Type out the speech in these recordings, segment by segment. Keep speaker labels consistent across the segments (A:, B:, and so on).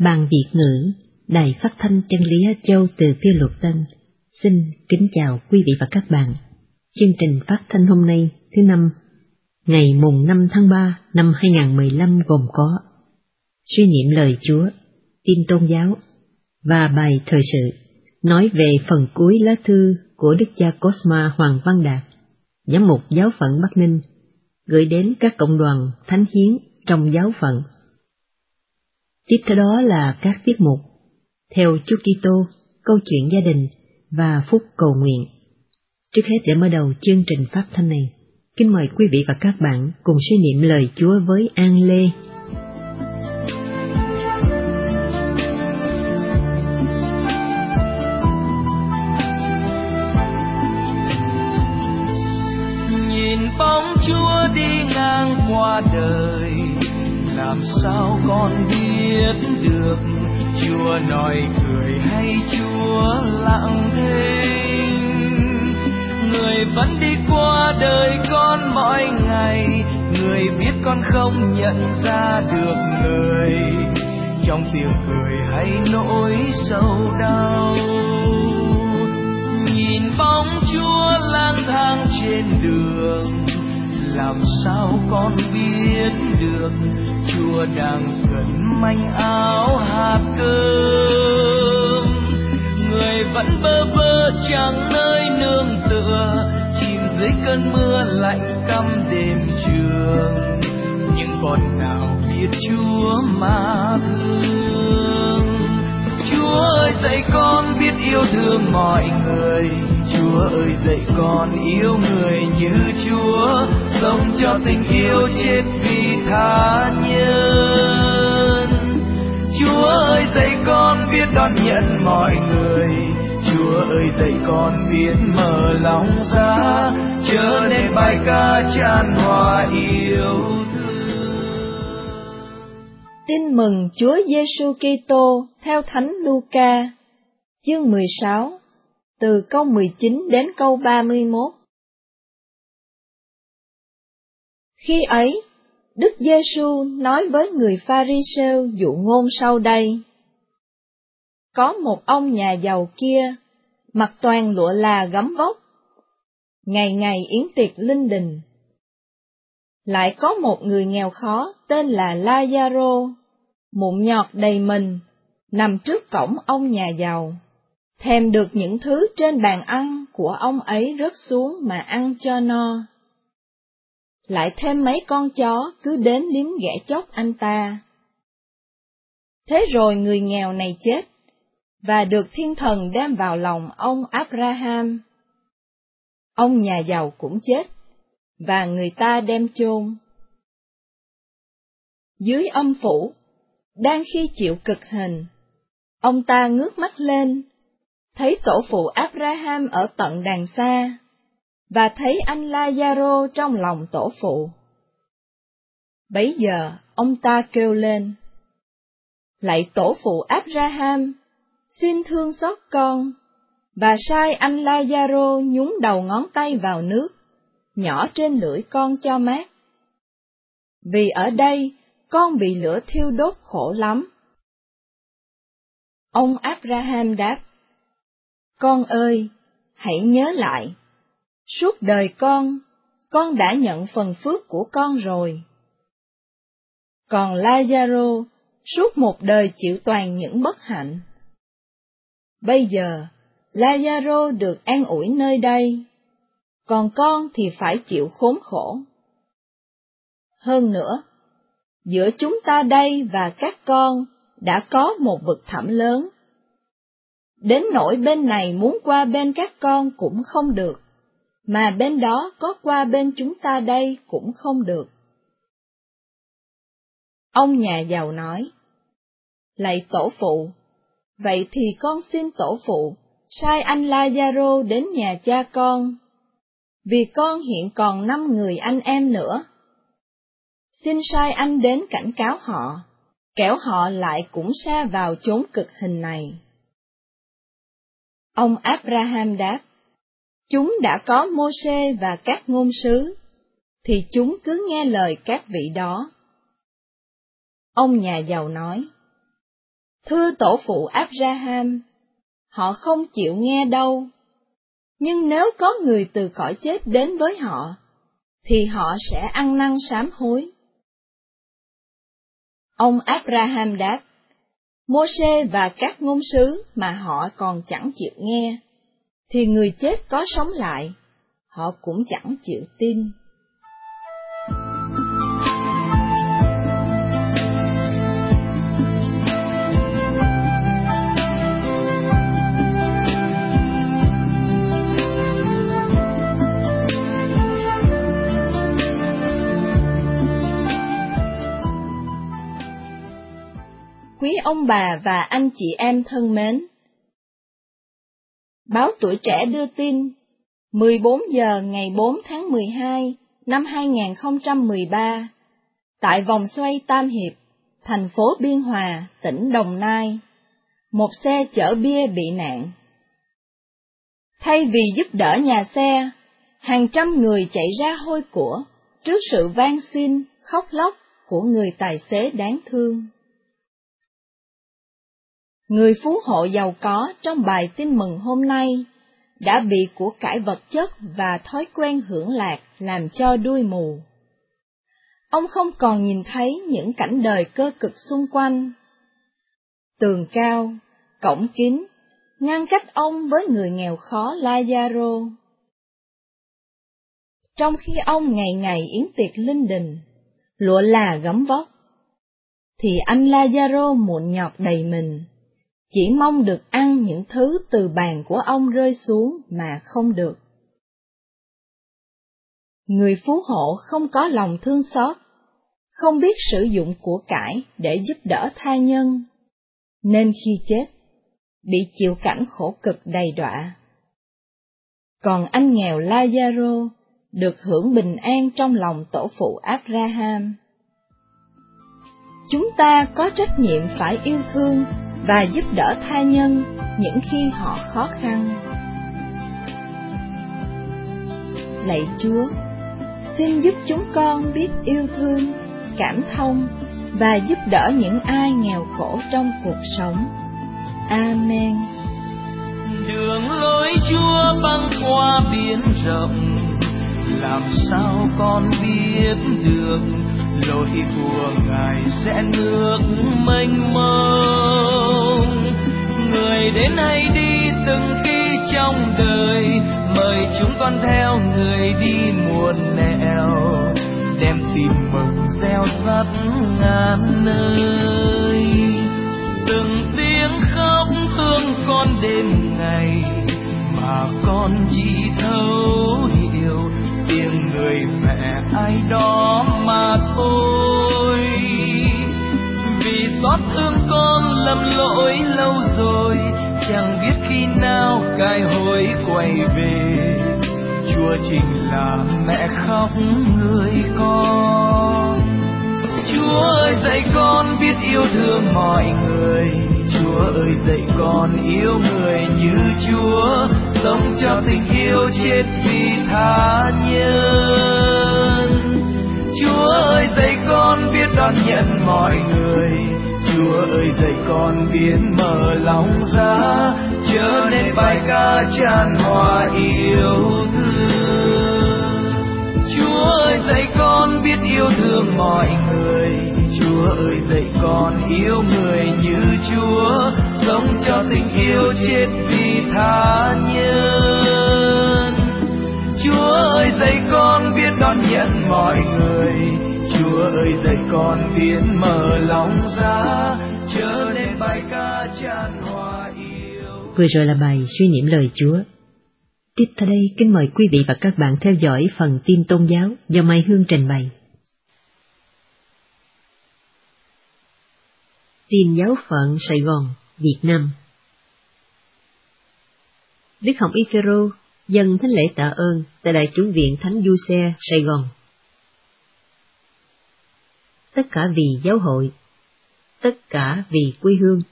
A: Ban Việt ngữ, Đài Phát thanh Chân lý Á Châu từ Phía Luật Tân, xin kính chào quý vị và các bạn. Chương trình phát thanh hôm nay, thứ Năm, ngày mùng 5 tháng 3 năm 2015 gồm có suy niệm lời Chúa, tin tôn giáo và bài thời sự, nói về phần cuối lá thư của Đức cha Cosma Hoàng Văn Đạt, giám mục giáo phận Bắc Ninh, gửi đến các cộng đoàn thánh hiến trong giáo phận. Tiếp theo đó là các tiết mục Theo Chúa Kitô, Câu chuyện gia đình và Phúc cầu nguyện. Trước hết, để mở đầu chương trình phát thanh này, kính mời quý vị và các bạn cùng suy niệm lời Chúa với An Lê.
B: Nhìn bóng Chúa đi ngang qua đời, làm sao con biết được Chúa nói cười hay Chúa lặng thinh. Người vẫn đi qua đời con mỗi ngày, người biết con không nhận ra được người trong tiếng cười hay nỗi sầu đau. Nhìn bóng Chúa lang thang trên đường, làm sao con biết được Chúa đang cất manh áo hạt cơm. Người vẫn bơ vơ chẳng nơi nương tựa, chìm dưới cơn mưa lạnh căm đêm trường. Nhưng con nào biết Chúa mà thương. Chúa ơi dạy con biết yêu thương mọi người, Chúa ơi dạy con yêu người như Chúa, sống cho tình yêu chết vì tha nhân. Chúa ơi dạy con biết đón nhận mọi người, Chúa ơi dạy con biết mở lòng ra, trở nên bài ca tràn hòa yêu thương.
C: Tin mừng Chúa Giêsu Kitô theo Thánh Luca, chương 16, từ câu 19 đến câu 31. Khi ấy, Đức Giêsu nói với người Pha-ri-sêu dụ ngôn sau đây. Có một ông nhà giàu kia, mặc toàn lụa là gấm vóc, ngày ngày yến tiệc linh đình. Lại có một người nghèo khó tên là La-gia-rô, mụn nhọt đầy mình, nằm trước cổng ông nhà giàu, thèm được những thứ trên bàn ăn của ông ấy rớt xuống mà ăn cho no. Lại thêm mấy con chó cứ đến liếm ghẻ chóc anh ta. Thế rồi người nghèo này chết, và được thiên thần đem vào lòng ông Abraham. Ông nhà giàu cũng chết, và người ta đem chôn. Dưới âm phủ, đang khi chịu cực hình, ông ta ngước mắt lên, thấy tổ phụ Abraham ở tận đàng xa, và thấy anh La-gia-rô trong lòng tổ phụ. Bấy giờ ông ta kêu lên, lạy tổ phụ Abraham, xin thương xót con, và sai anh La-gia-rô nhúng đầu ngón tay vào nước, nhỏ trên lưỡi con cho mát. Vì ở đây con bị lửa thiêu đốt khổ lắm. Ông Abraham đáp, con ơi, hãy nhớ lại, suốt đời con đã nhận phần phước của con rồi. Còn La-gia-rô suốt một đời chịu toàn những bất hạnh. Bây giờ, La-gia-rô được an ủi nơi đây, còn con thì phải chịu khốn khổ. Hơn nữa, giữa chúng ta đây và các con đã có một vực thẳm lớn. Đến nỗi bên này muốn qua bên các con cũng không được, mà bên đó có qua bên chúng ta đây cũng không được. Ông nhà giàu nói, lạy tổ phụ, vậy thì con xin tổ phụ sai anh La-gia-rô đến nhà cha con, vì con hiện còn 5 người anh em nữa. Xin sai anh đến cảnh cáo họ, kẻo họ lại cũng sa vào chốn cực hình này. Ông Abraham đáp, chúng đã có Mô-sê và các ngôn sứ, thì chúng cứ nghe lời các vị đó. Ông nhà giàu nói, Thưa tổ phụ Abraham, họ không chịu nghe đâu. Nhưng nếu có người từ cõi chết đến với họ, thì họ sẽ ăn năn sám hối. Ông Abraham đáp, Mô-sê và các ngôn sứ mà họ còn chẳng chịu nghe, thì người chết có sống lại, họ cũng chẳng chịu tin. Quý ông bà và anh chị em thân mến, báo Tuổi Trẻ đưa tin, 14 giờ ngày 4 tháng 12 năm 2013, tại vòng xoay Tam Hiệp, thành phố Biên Hòa, tỉnh Đồng Nai, một xe chở bia bị nạn. Thay vì giúp đỡ nhà xe, hàng trăm người chạy ra hôi của trước sự van xin, khóc lóc của người tài xế đáng thương. Người phú hộ giàu có trong bài tin mừng hôm nay đã bị của cải vật chất và thói quen hưởng lạc làm cho đuôi mù. Ông không còn nhìn thấy những cảnh đời cơ cực xung quanh. Tường cao, cổng kín, ngăn cách ông với người nghèo khó Lazaro. Trong khi ông ngày ngày yến tiệc linh đình, lụa là gấm vóc, thì anh Lazaro mụn nhọt đầy mình, chỉ mong được ăn những thứ từ bàn của ông rơi xuống mà không được. Người phú hộ không có lòng thương xót, không biết sử dụng của cải để giúp đỡ tha nhân, nên khi chết, bị chịu cảnh khổ cực đầy đọa. Còn anh nghèo Lazaro được hưởng bình an trong lòng tổ phụ Abraham. Chúng ta có trách nhiệm phải yêu thương và giúp đỡ tha nhân những khi họ khó khăn. Lạy Chúa, xin giúp chúng con biết yêu thương, cảm thông và giúp đỡ những ai nghèo khổ trong cuộc sống. Amen.
B: Đường lối Chúa băng qua biển rộng, làm sao con biết được lối của Ngài sẽ nước mênh mông. Người đến hay đi từng khi trong đời, mời chúng con theo người đi muôn nẻo, đem tin mừng gieo rắc ngàn nơi. Từng tiếng khóc thương con đêm ngày, mà con chỉ thấu hiểu tiếng người mẹ ai đó mà thôi. Vì xót thương con lầm lỗi lâu rồi, chẳng biết khi nào cải hối quay về. Chúa chính là mẹ khóc người con. Chúa ơi dạy con biết yêu thương mọi người, Chúa ơi dạy con yêu người như Chúa, sống cho tình yêu chết vì tha nhân. Chúa ơi dạy con biết đón nhận mọi người, Chúa ơi dạy con biết mở lòng ra, trở nên bài ca tràn hòa yêu thương. Chúa ơi dạy con biết yêu thương mọi người, Chúa ơi dạy con yêu người như Chúa, sống cho tình yêu chết vì tha nhân. Chúa ơi dạy con biết đón nhận mọi người, Chúa ơi dạy con biết mở lòng ra, trở nên bài ca tràn hòa yêu.
A: Vừa rồi là bài suy niệm lời Chúa. Tiếp theo đây, kính mời quý vị và các bạn theo dõi phần tin tôn giáo do Mai Hương trình bày. Tin giáo phận Sài Gòn, Việt Nam. Đức Hồng Y Phêrô dâng thánh lễ tạ ơn tại Đại Chủ viện Thánh Giuse, Sài Gòn. Tất cả vì giáo hội, tất cả vì quê hương.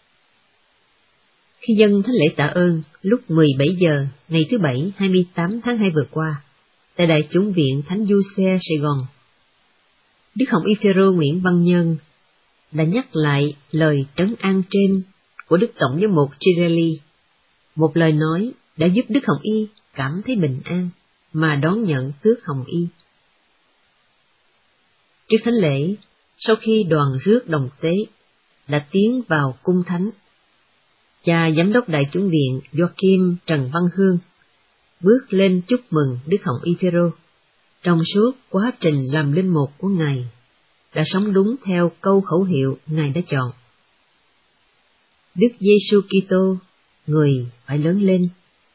A: Khi dâng thánh lễ tạ ơn lúc 17 giờ ngày thứ Bảy 28 tháng 2 vừa qua, tại Đại Chủ viện Thánh Giuse, Sài Gòn, Đức Hồng Y Phêrô Nguyễn Văn Nhân đã nhắc lại lời trấn an trên của Đức Tổng giám mục Girelli, một lời nói đã giúp Đức Hồng Y cảm thấy bình an mà đón nhận tước Hồng Y. Trước thánh lễ, sau khi đoàn rước đồng tế đã tiến vào cung thánh, cha giám đốc đại chủng viện Joachim Trần Văn Hương bước lên chúc mừng Đức Hồng Y Phêrô. Trong suốt quá trình làm linh mục của Ngài, đã sống đúng theo câu khẩu hiệu Ngài đã chọn. Đức Giêsu Kitô, người phải lớn lên.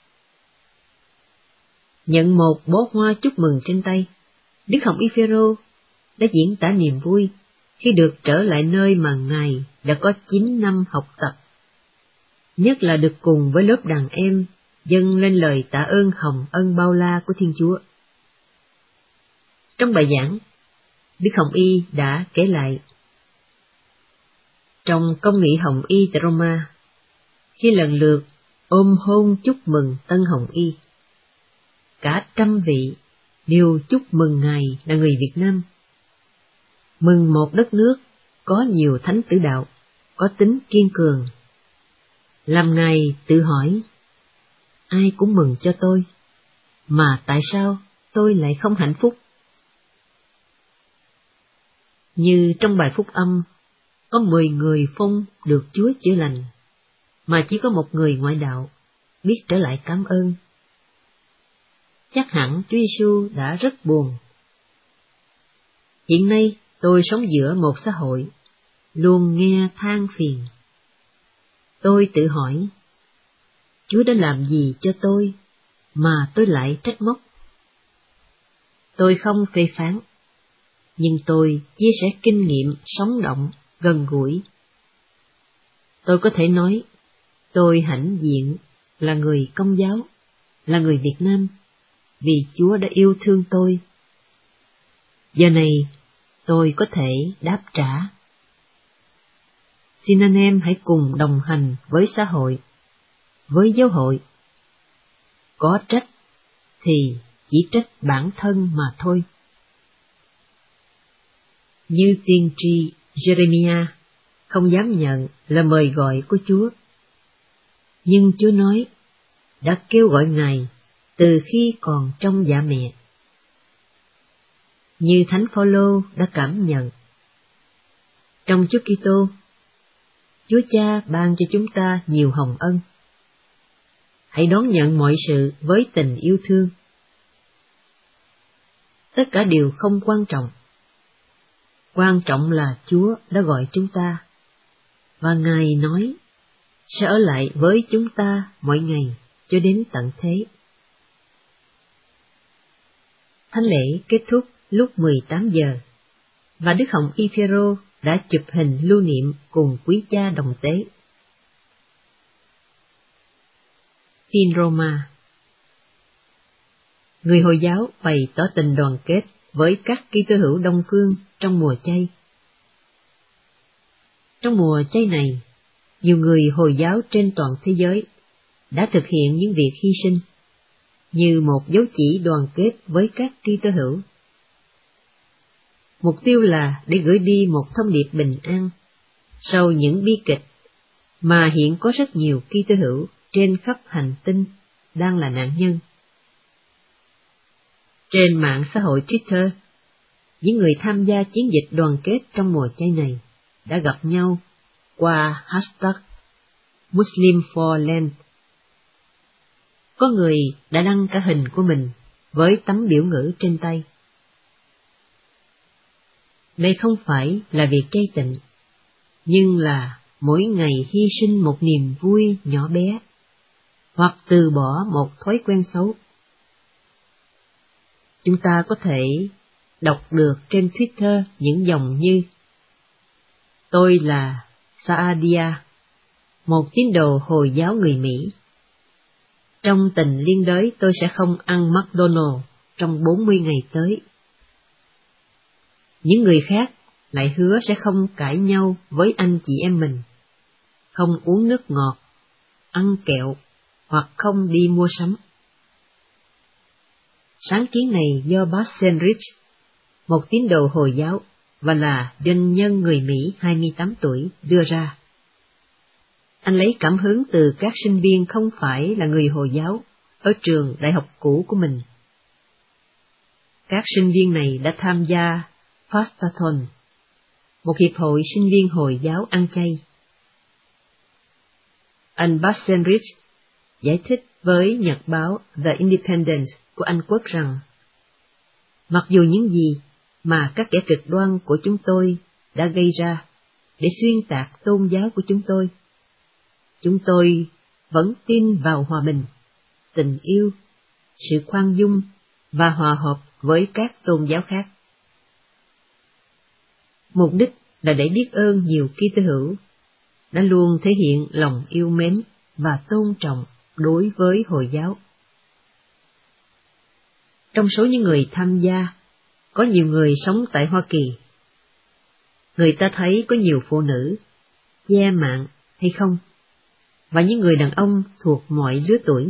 A: Nhận một bó hoa chúc mừng trên tay, Đức Hồng Y Phêrô đã diễn tả niềm vui khi được trở lại nơi mà Ngài đã có 9 năm học tập, nhất là được cùng với lớp đàn em dâng lên lời tạ ơn hồng ân bao la của Thiên Chúa. Trong bài giảng, Đức Hồng Y đã kể lại, trong công nghị Hồng Y tại Roma, khi lần lượt ôm hôn chúc mừng tân Hồng Y, cả 100 vị đều chúc mừng Ngài là người Việt Nam, mừng một đất nước có nhiều thánh tử đạo, có tính kiên cường, làm Ngài tự hỏi, ai cũng mừng cho tôi, mà tại sao tôi lại không hạnh phúc? Như trong bài phúc âm, có 10 người phong được Chúa chữa lành, mà chỉ có một người ngoại đạo biết trở lại cảm ơn. Chắc hẳn Chúa Giêsu đã rất buồn. Hiện nay tôi sống giữa một xã hội luôn nghe than phiền. Tôi tự hỏi, Chúa đã làm gì cho tôi mà tôi lại trách móc? Tôi không phê phán, nhưng tôi chia sẻ kinh nghiệm sống động, gần gũi. Tôi có thể nói, tôi hãnh diện là người Công giáo, là người Việt Nam, vì Chúa đã yêu thương tôi. Giờ này, tôi có thể đáp trả. Xin anh em hãy cùng đồng hành với xã hội, với giáo hội. Có trách thì chỉ trách bản thân mà thôi. Như tiên tri Jeremiah không dám nhận là mời gọi của Chúa, nhưng Chúa nói đã kêu gọi Ngài từ khi còn trong dạ mẹ. Như Thánh Phaolô đã cảm nhận, trong Chúa Kitô, Chúa Cha ban cho chúng ta nhiều hồng ân. Hãy đón nhận mọi sự với tình yêu thương. Tất cả đều không quan trọng. Quan trọng là Chúa đã gọi chúng ta, và Ngài nói sẽ ở lại với chúng ta mỗi ngày cho đến tận thế. Thánh lễ kết thúc lúc 18 giờ, và Đức Hồng Y Phêrô đã chụp hình lưu niệm cùng quý cha đồng tế. In Roma, người Hồi giáo bày tỏ tình đoàn kết với các Kitô hữu Đông phương trong mùa chay. Trong mùa chay này, nhiều người Hồi giáo trên toàn thế giới đã thực hiện những việc hy sinh như một dấu chỉ đoàn kết với các Kitô hữu. Mục tiêu là để gửi đi một thông điệp bình an sau những bi kịch mà hiện có rất nhiều Kitô hữu trên khắp hành tinh đang là nạn nhân. Trên mạng xã hội Twitter, những người tham gia chiến dịch đoàn kết trong mùa chay này đã gặp nhau qua hashtag Muslim for Lent. Có người đã đăng cả hình của mình với tấm biểu ngữ trên tay. Đây không phải là việc chay tịnh, nhưng là mỗi ngày hy sinh một niềm vui nhỏ bé, hoặc từ bỏ một thói quen xấu. Chúng ta có thể đọc được trên Twitter những dòng như: Tôi là Saadia, một tín đồ Hồi giáo người Mỹ. Trong tình liên đới tôi sẽ không ăn McDonald's trong 40 ngày tới. Những người khác lại hứa sẽ không cãi nhau với anh chị em mình, không uống nước ngọt, ăn kẹo hoặc không đi mua sắm. Sáng kiến này do Bart Senrich, một tín đồ Hồi giáo, và là doanh nhân người Mỹ 28 tuổi đưa ra. Anh lấy cảm hứng từ các sinh viên không phải là người Hồi giáo ở trường đại học cũ của mình. Các sinh viên này đã tham gia Fastathon, một hiệp hội sinh viên Hồi giáo ăn chay. Anh Bassenrich giải thích với nhật báo The Independent của Anh Quốc rằng, mặc dù những gì mà các kẻ cực đoan của chúng tôi đã gây ra để xuyên tạc tôn giáo của chúng tôi vẫn tin vào hòa bình, tình yêu, sự khoan dung và hòa hợp với các tôn giáo khác. Mục đích là để biết ơn nhiều Kitô hữu đã luôn thể hiện lòng yêu mến và tôn trọng đối với Hồi giáo. Trong số những người tham gia, có nhiều người sống tại Hoa Kỳ. Người ta thấy có nhiều phụ nữ, che mạng hay không, và những người đàn ông thuộc mọi lứa tuổi.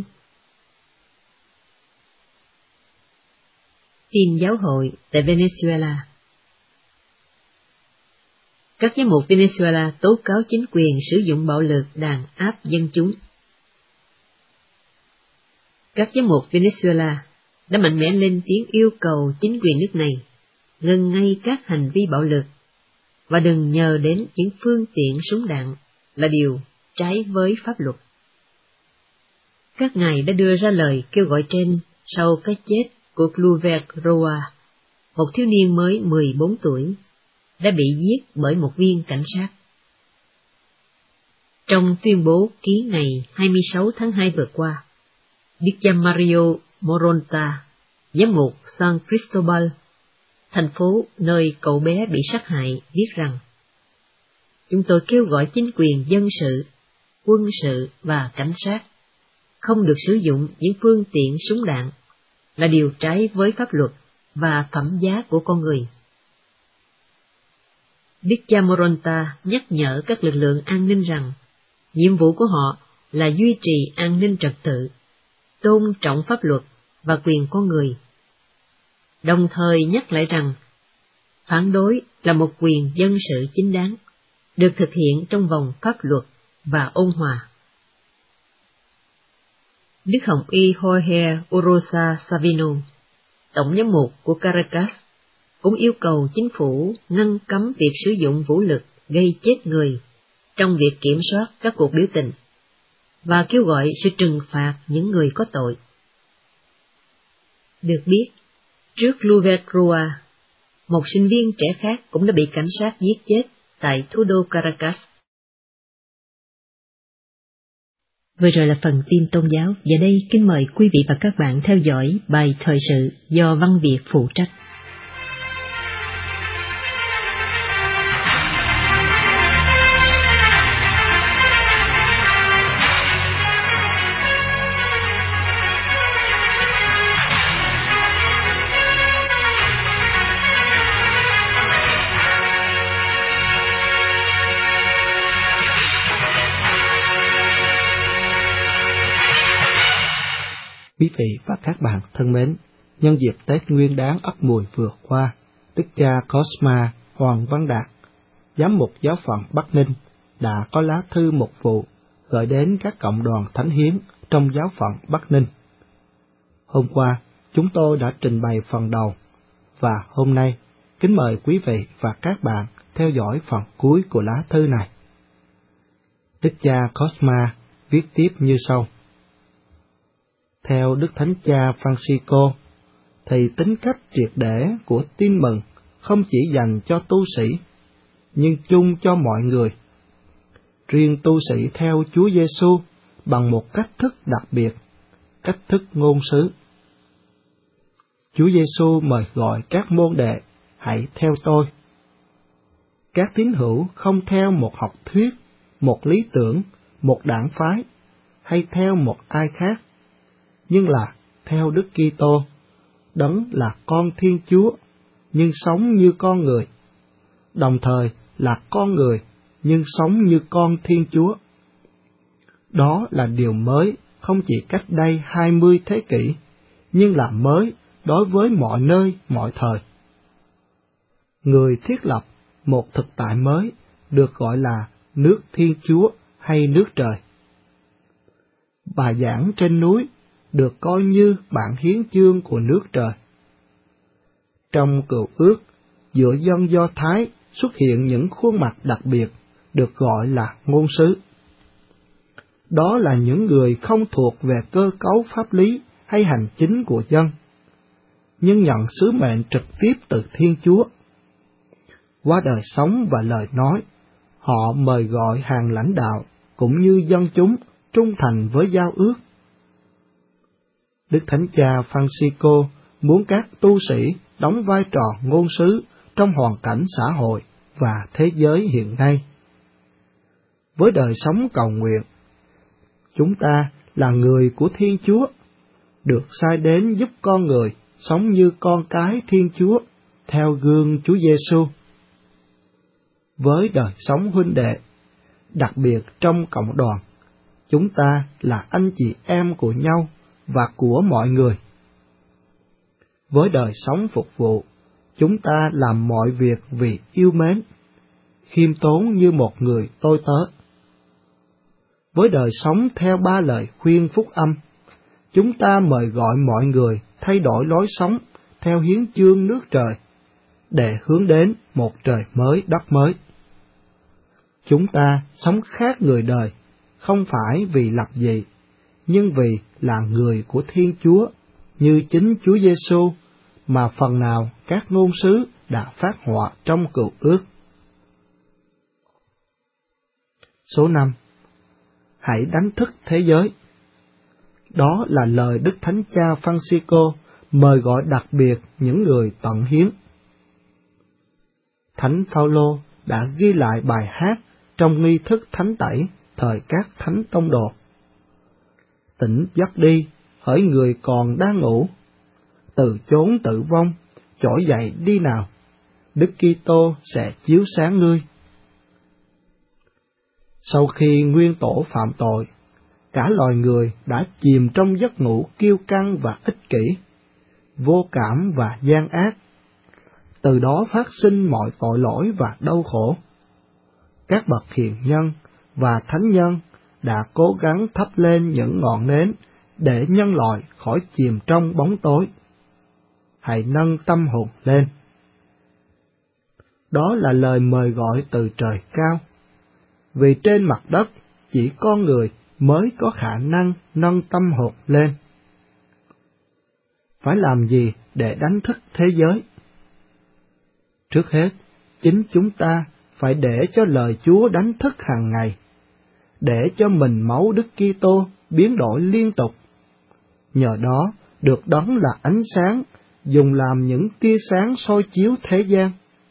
A: Tin giáo hội tại Venezuela. Các giám mục Venezuela tố cáo chính quyền sử dụng bạo lực đàn áp dân chúng. Các giám mục Venezuela đã mạnh mẽ lên tiếng yêu cầu chính quyền nước này ngừng ngay các hành vi bạo lực và đừng nhờ đến những phương tiện súng đạn là điều trái với pháp luật. Các ngài đã đưa ra lời kêu gọi trên sau cái chết của Kluivert Roa, một thiếu niên mới 14 tuổi, đã bị giết bởi một viên cảnh sát. Trong tuyên bố ký ngày 26 tháng 2 vừa qua, Đức cha Mario Moronta, giám mục San Cristobal, thành phố nơi cậu bé bị sát hại, viết rằng: chúng tôi kêu gọi chính quyền dân sự, quân sự và cảnh sát không được sử dụng những phương tiện súng đạn là điều trái với pháp luật và phẩm giá của con người. Đức cha Moronta nhắc nhở các lực lượng an ninh rằng nhiệm vụ của họ là duy trì an ninh trật tự, tôn trọng pháp luật và quyền con người, đồng thời nhắc lại rằng phản đối là một quyền dân sự chính đáng, được thực hiện trong vòng pháp luật và ôn hòa. Đức Hồng Y Jorge Urosa Savino, tổng giám mục của Caracas, cũng yêu cầu chính phủ ngăn cấm việc sử dụng vũ lực gây chết người trong việc kiểm soát các cuộc biểu tình, và kêu gọi sự trừng phạt những người có tội. Được biết, trước Kluivert Roa, một sinh viên trẻ khác cũng đã bị cảnh sát giết chết tại thủ đô Caracas. Vừa rồi là phần tin tôn giáo, và đây kính mời quý vị và các bạn theo dõi bài thời sự do Văn Việt phụ trách.
D: Quý vị và các bạn thân mến, nhân dịp Tết Nguyên Đán Ất Mùi vừa qua, Đức cha Cosma Hoàng Văn Đạt, giám mục giáo phận Bắc Ninh, đã có lá thư mục vụ gửi đến các cộng đoàn thánh hiến trong giáo phận Bắc Ninh. Hôm qua, chúng tôi đã trình bày phần đầu, và hôm nay, kính mời quý vị và các bạn theo dõi phần cuối của lá thư này. Đức cha Cosma viết tiếp như sau. Theo Đức Thánh Cha Francisco, thì tính cách triệt để của tin mừng không chỉ dành cho tu sĩ, nhưng chung cho mọi người. Riêng tu sĩ theo Chúa Giêsu bằng một cách thức đặc biệt, cách thức ngôn sứ. Chúa Giêsu mời gọi các môn đệ hãy theo tôi. Các tín hữu không theo một học thuyết, một lý tưởng, một đảng phái, hay theo một ai khác, nhưng là theo Đức Kitô, đấng là con Thiên Chúa, nhưng sống như con người, đồng thời là con người, nhưng sống như con Thiên Chúa. Đó là điều mới, không chỉ cách đây 20 thế kỷ, nhưng là mới đối với mọi nơi, mọi thời. Người thiết lập một thực tại mới được gọi là nước Thiên Chúa hay nước trời. Bài giảng trên núi được coi như bản hiến chương của nước trời. Trong Cựu Ước, giữa dân Do Thái xuất hiện những khuôn mặt đặc biệt được gọi là ngôn sứ. Đó là những người không thuộc về cơ cấu pháp lý hay hành chính của dân, nhưng nhận sứ mệnh trực tiếp từ Thiên Chúa. Qua đời sống và lời nói, họ mời gọi hàng lãnh đạo cũng như dân chúng trung thành với giao ước. Đức Thánh Cha Francisco muốn các tu sĩ đóng vai trò ngôn sứ trong hoàn cảnh xã hội và thế giới hiện nay. Với đời sống cầu nguyện, chúng ta là người của Thiên Chúa, được sai đến giúp con người sống như con cái Thiên Chúa, theo gương Chúa Giêsu. Với đời sống huynh đệ, đặc biệt trong cộng đoàn, chúng ta là anh chị em của nhau và của mọi người. Với đời sống phục vụ, chúng ta làm mọi việc vì yêu mến, khiêm tốn như một người tôi tớ. Với đời sống theo 3 lời khuyên phúc âm, chúng ta mời gọi mọi người thay đổi lối sống theo hiến chương nước trời, để hướng đến một trời mới đất mới. Chúng ta sống khác người đời, không phải vì lập dị, nhưng vì là người của Thiên Chúa, như chính Chúa Giêsu mà phần nào các ngôn sứ đã phát họa trong Cựu Ước. Số 5. Hãy đánh thức thế giới. Đó là lời Đức Thánh Cha Francisco mời gọi đặc biệt những người tận hiến. Thánh Phaolô đã ghi lại bài hát trong nghi thức thánh tẩy thời các thánh tông đồ. Tỉnh giấc đi, hỡi người còn đang ngủ, từ chốn tử vong, trỗi dậy đi nào, Đức Kitô sẽ chiếu sáng ngươi. Sau khi nguyên tổ phạm tội, cả loài người đã chìm trong giấc ngủ kiêu căng và ích kỷ, vô cảm và gian ác. Từ đó phát sinh mọi tội lỗi và đau khổ. Các bậc hiền nhân và thánh nhân đã cố gắng thắp lên những ngọn nến để nhân loại khỏi chìm trong bóng tối. Hãy nâng tâm hồn lên. Đó là lời mời gọi từ trời cao, vì trên mặt đất chỉ con người mới có khả năng nâng tâm hồn lên. Phải làm gì để đánh thức thế giới? Trước hết, chính chúng ta phải để cho lời Chúa đánh thức hàng ngày, để cho mình máu Đức Kitô biến đổi liên tục. Nhờ đó được đấng là ánh sáng dùng làm những tia sáng soi chiếu thế gian.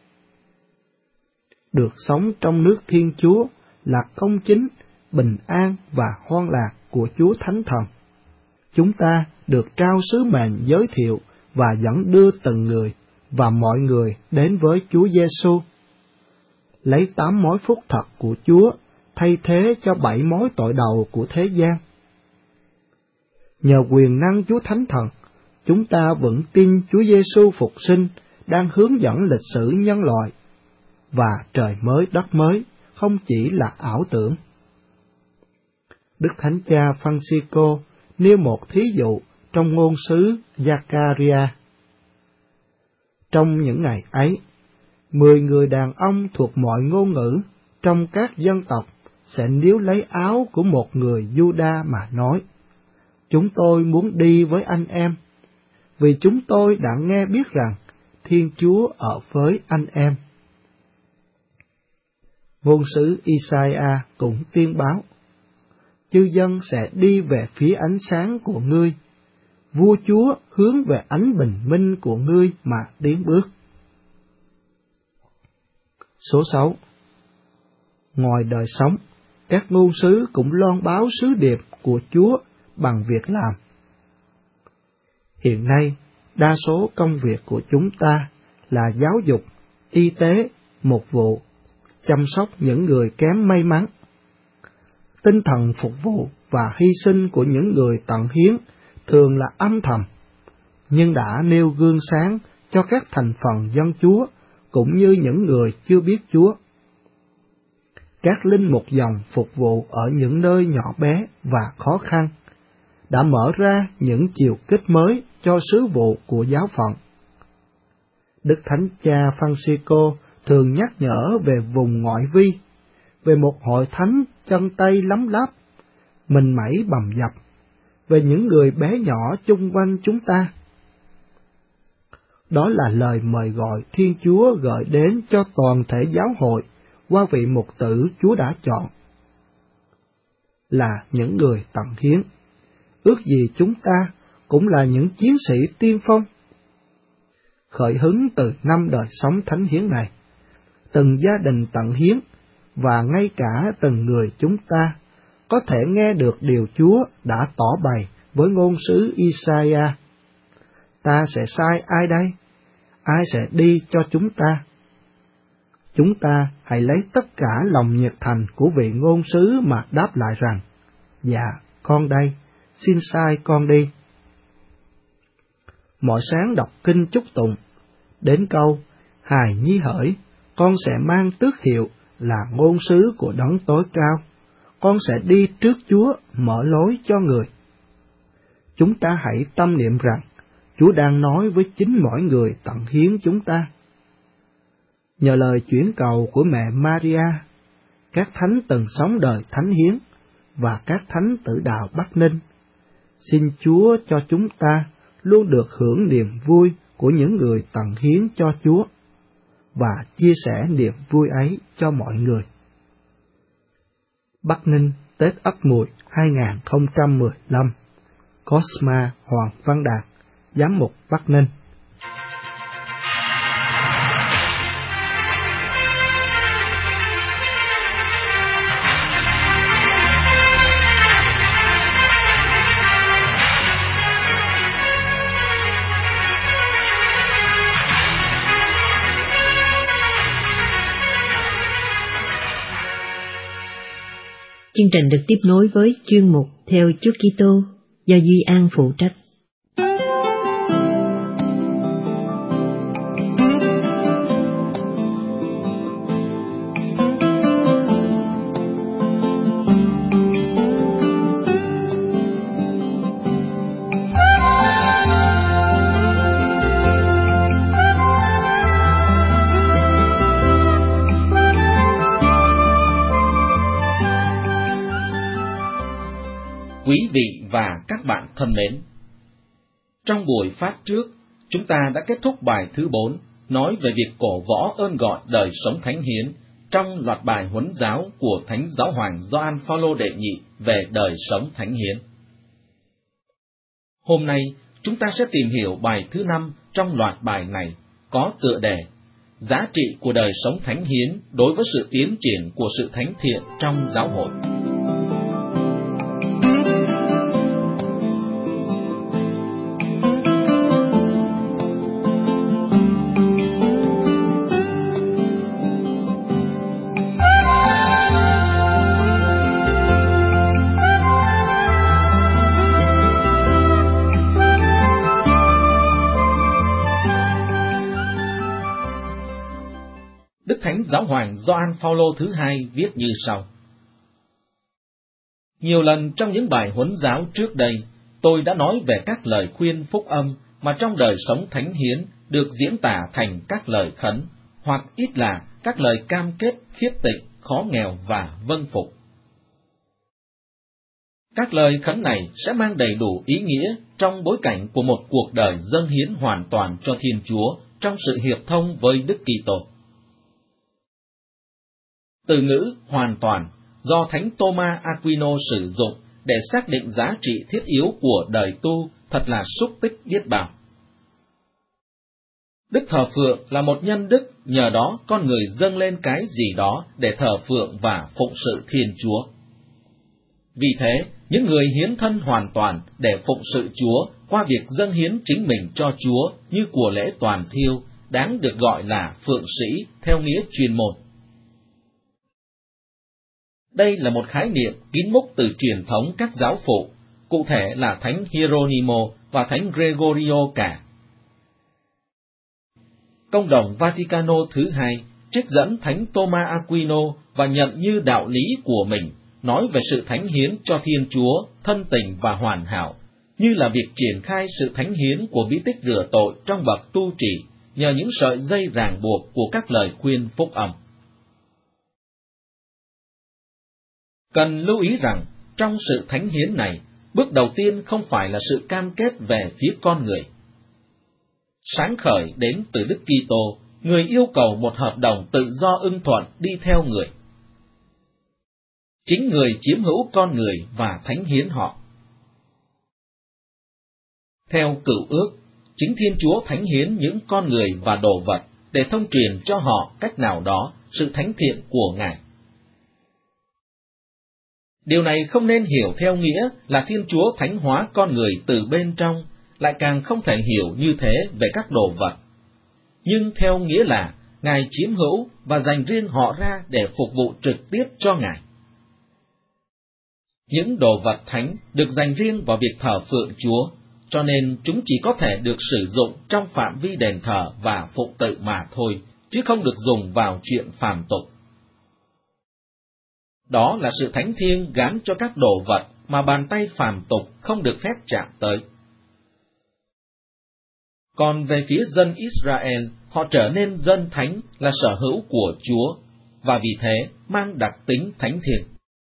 D: Được sống trong nước Thiên Chúa là công chính, bình an và hoan lạc của Chúa Thánh Thần. Chúng ta được trao sứ mệnh giới thiệu và dẫn đưa từng người và mọi người đến với Chúa Giêsu. Lấy 8 mối phúc thật của Chúa thay thế cho 7 mối tội đầu của thế gian. Nhờ quyền năng Chúa Thánh Thần, chúng ta vẫn tin Chúa Giêsu phục sinh đang hướng dẫn lịch sử nhân loại, và trời mới đất mới không chỉ là ảo tưởng. Đức Thánh Cha Francisco nêu một thí dụ trong ngôn sứ Giacaria. Trong những ngày ấy, 10 người đàn ông thuộc mọi ngôn ngữ trong các dân tộc sẽ níu lấy áo của một người Juda mà nói: "Chúng tôi muốn đi với anh em, vì chúng tôi đã nghe biết rằng Thiên Chúa ở với anh em." Ngôn sứ Isaiah cũng tiên báo: "Chư dân sẽ đi về phía ánh sáng của ngươi, vua Chúa hướng về ánh bình minh của ngươi mà tiến bước." Số 6. Ngoài đời sống, các ngôn sứ cũng loan báo sứ điệp của Chúa bằng việc làm. Hiện nay, đa số công việc của chúng ta là giáo dục, y tế, mục vụ, chăm sóc những người kém may mắn. Tinh thần phục vụ và hy sinh của những người tận hiến thường là âm thầm, nhưng đã nêu gương sáng cho các thành phần dân Chúa cũng như những người chưa biết Chúa. Các linh mục dòng phục vụ ở những nơi nhỏ bé và khó khăn đã mở ra những chiều kích mới cho sứ vụ của giáo phận. Đức Thánh Cha Francisco thường nhắc nhở về vùng ngoại vi, về một hội thánh chân tay lấm láp, mình mẩy bầm dập, về những người bé nhỏ chung quanh chúng ta. Đó là lời mời gọi Thiên Chúa gợi đến cho toàn thể giáo hội qua vị mục tử Chúa đã chọn. Là những người tận hiến, ước gì chúng ta cũng là những chiến sĩ tiên phong. Khởi hứng từ năm đời sống thánh hiến này, từng gia đình tận hiến, và ngay cả từng người chúng ta có thể nghe được điều Chúa đã tỏ bày với ngôn sứ Isaiah. Ta sẽ sai ai đây? Ai sẽ đi cho chúng ta? Chúng ta hãy lấy tất cả lòng nhiệt thành của vị ngôn sứ mà đáp lại rằng, dạ, con đây, xin sai con đi. Mỗi sáng đọc kinh chúc tụng, đến câu, hài nhi hỡi, con sẽ mang tước hiệu là ngôn sứ của Đấng Tối Cao, con sẽ đi trước Chúa mở lối cho người. Chúng ta hãy tâm niệm rằng, Chúa đang nói với chính mỗi người tận hiến chúng ta. Nhờ lời chuyển cầu của mẹ Maria, các thánh từng sống đời thánh hiến, và các thánh tử đạo Bắc Ninh, xin Chúa cho chúng ta luôn được hưởng niềm vui của những người tận hiến cho Chúa, và chia sẻ niềm vui ấy cho mọi người. Bắc Ninh, Tết Ất Mùi 2015. Cosma Hoàng Văn Đạt, Giám mục Bắc Ninh.
A: Chương trình được tiếp nối với chuyên mục Theo Chúa Kitô do Duy An phụ trách.
E: Quý vị và các bạn thân mến, trong buổi phát trước, chúng ta đã kết thúc bài thứ 4, nói về việc cổ võ ơn gọi đời sống thánh hiến trong loạt bài huấn giáo của Thánh Giáo hoàng Gioan Phaolô đệ nhị về đời sống thánh hiến. Hôm nay, chúng ta sẽ tìm hiểu bài thứ 5 trong loạt bài này, có tựa đề Giá trị của đời sống thánh hiến đối với sự tiến triển của sự thánh thiện trong giáo hội. Đức Thánh Giáo hoàng Gioan Phaolô thứ hai viết như sau: Nhiều lần trong những bài huấn giáo trước đây, tôi đã nói về các lời khuyên phúc âm mà trong đời sống thánh hiến được diễn tả thành các lời khấn, hoặc ít là các lời cam kết khiết tịnh, khó nghèo và vâng phục. Các lời khấn này sẽ mang đầy đủ ý nghĩa trong bối cảnh của một cuộc đời dâng hiến hoàn toàn cho Thiên Chúa trong sự hiệp thông với Đức Kitô. Từ ngữ hoàn toàn do Thánh Thomas Aquino sử dụng để xác định giá trị thiết yếu của đời tu thật là xúc tích biết bao. Đức thờ phượng là một nhân đức, nhờ đó con người dâng lên cái gì đó để thờ phượng và phụng sự Thiên Chúa. Vì thế, những người hiến thân hoàn toàn để phụng sự Chúa qua việc dâng hiến chính mình cho Chúa như của lễ toàn thiêu đáng được gọi là phượng sĩ theo nghĩa chuyên môn. Đây là một khái niệm kín múc từ truyền thống các giáo phụ, cụ thể là Thánh Hieronimo và Thánh Gregorio cả. Công đồng Vaticano thứ hai trích dẫn Thánh Thomas Aquino và nhận như đạo lý của mình, nói về sự thánh hiến cho Thiên Chúa, thân tình và hoàn hảo, như là việc triển khai sự thánh hiến của bí tích rửa tội trong bậc tu trì, nhờ những sợi dây ràng buộc của các lời khuyên phúc âm. Cần lưu ý rằng, trong sự thánh hiến này, bước đầu tiên không phải là sự cam kết về phía con người. Sáng khởi đến từ Đức Kitô, người yêu cầu một hợp đồng tự do ưng thuận đi theo người. Chính người chiếm hữu con người và thánh hiến họ. Theo Cựu Ước, chính Thiên Chúa thánh hiến những con người và đồ vật để thông truyền cho họ cách nào đó sự thánh thiện của Ngài. Điều này không nên hiểu theo nghĩa là Thiên Chúa thánh hóa con người từ bên trong, lại càng không thể hiểu như thế về các đồ vật. Nhưng theo nghĩa là Ngài chiếm hữu và dành riêng họ ra để phục vụ trực tiếp cho Ngài. Những đồ vật thánh được dành riêng vào việc thờ phượng Chúa, cho nên chúng chỉ có thể được sử dụng trong phạm vi đền thờ và phụng tự mà thôi, chứ không được dùng vào chuyện phàm tục. Đó là sự thánh thiêng gán cho các đồ vật mà bàn tay phàm tục không được phép chạm tới. Còn về phía dân Israel, họ trở nên dân thánh là sở hữu của Chúa, và vì thế mang đặc tính thánh thiêng.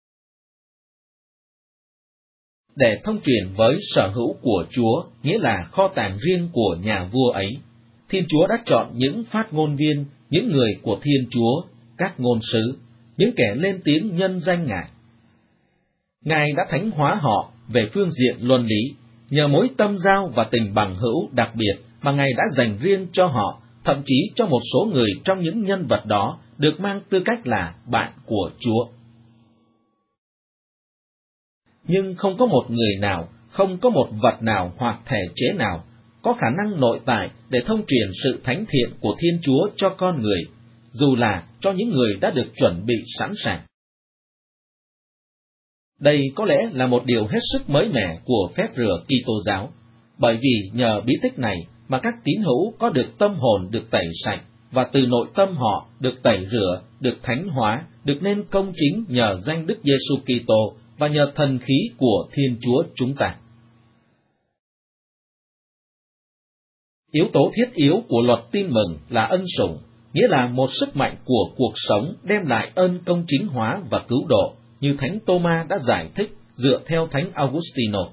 E: Để thông truyền với sở hữu của Chúa, nghĩa là kho tàng riêng của nhà vua ấy, Thiên Chúa đã chọn những phát ngôn viên, những người của Thiên Chúa, các ngôn sứ, những kẻ lên tiếng nhân danh Ngài. Ngài đã thánh hóa họ về phương diện luân lý, nhờ mối tâm giao và tình bằng hữu đặc biệt mà Ngài đã dành riêng cho họ, thậm chí cho một số người trong những nhân vật đó được mang tư cách là bạn của Chúa. Nhưng không có một người nào, không có một vật nào hoặc thể chế nào có khả năng nội tại để thông truyền sự thánh thiện của Thiên Chúa cho con người, dù là cho những người đã được chuẩn bị sẵn sàng. Đây có lẽ là một điều hết sức mới mẻ của phép rửa Kitô giáo, bởi vì nhờ bí tích này mà các tín hữu có được tâm hồn được tẩy sạch, và từ nội tâm họ được tẩy rửa, được thánh hóa, được nên công chính nhờ danh Đức Giêsu Kitô và nhờ thần khí của Thiên Chúa chúng ta. Yếu tố thiết yếu của luật tin mừng là ân sủng, nghĩa là một sức mạnh của cuộc sống đem lại ơn công chính hóa và cứu độ, như Thánh Tô-ma đã giải thích dựa theo Thánh Augustino.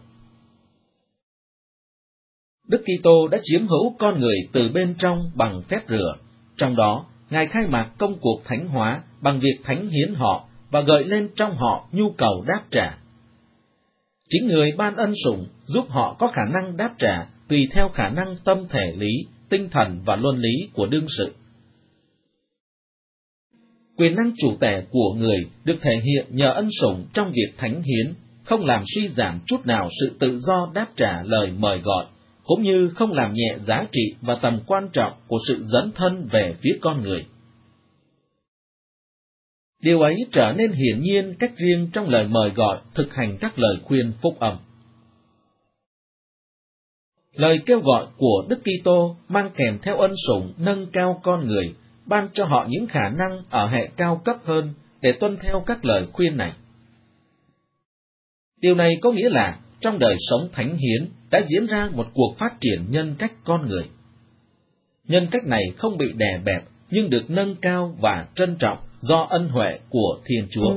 E: Đức Kitô đã chiếm hữu con người từ bên trong bằng phép rửa, trong đó Ngài khai mạc công cuộc thánh hóa bằng việc thánh hiến họ và gợi lên trong họ nhu cầu đáp trả. Chính người ban ân sủng giúp họ có khả năng đáp trả tùy theo khả năng tâm thể lý, tinh thần và luân lý của đương sự. Quyền năng chủ tể của người được thể hiện nhờ ân sủng trong việc thánh hiến, không làm suy giảm chút nào sự tự do đáp trả lời mời gọi, cũng như không làm nhẹ giá trị và tầm quan trọng của sự dấn thân về phía con người. Điều ấy trở nên hiển nhiên cách riêng trong lời mời gọi thực hành các lời khuyên phúc âm. Lời kêu gọi của Đức Kitô mang kèm theo ân sủng nâng cao con người, ban cho họ những khả năng ở hệ cao cấp hơn để tuân theo các lời khuyên này. Điều này có nghĩa là trong đời sống thánh hiến đã diễn ra một cuộc phát triển nhân cách con người. Nhân cách này không bị đè bẹp nhưng được nâng cao và trân trọng do ân huệ của Thiên Chúa.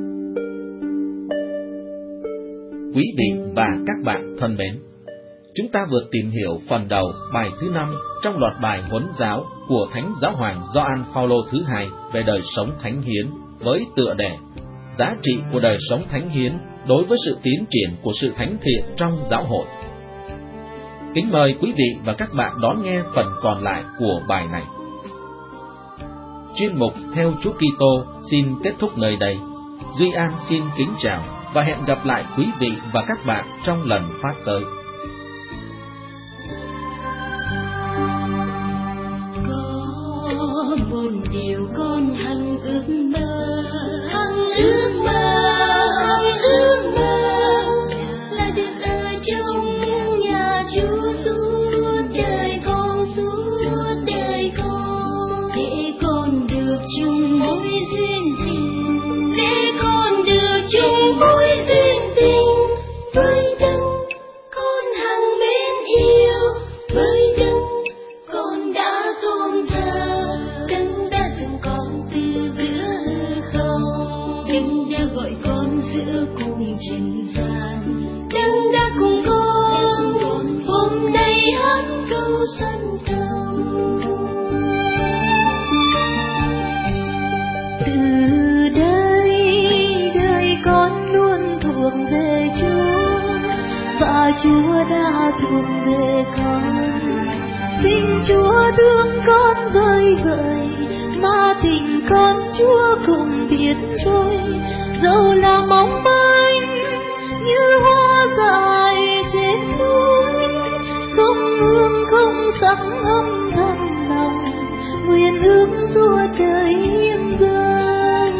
E: Quý vị và các bạn thân mến, chúng ta vừa tìm hiểu phần đầu bài thứ 5 trong loạt bài huấn giáo của Thánh Giáo hoàng Gioan Phaolô thứ hai về đời sống thánh hiến với tựa đề Giá trị của đời sống thánh hiến đối với sự tiến triển của sự thánh thiện trong giáo hội. Kính mời quý vị và các bạn đón nghe phần còn lại của bài này. Chuyên mục Theo Chúa Kitô xin kết thúc nơi đây. Duy An xin kính chào và hẹn gặp lại quý vị và các bạn trong lần phát tới.
F: Có một điều con hằng ước mơ là được ở trong nhà Chúa suốt đời con, suốt đời con. Chúa đã thuộc về con. Tình Chúa thương con vơi vợi, mà tình con Chúa không biết trôi. Dẫu là mong manh như hoa dại trên núi, không hương không sắc âm thầm lòng, nguyện ước Chúa trời hiến dâng.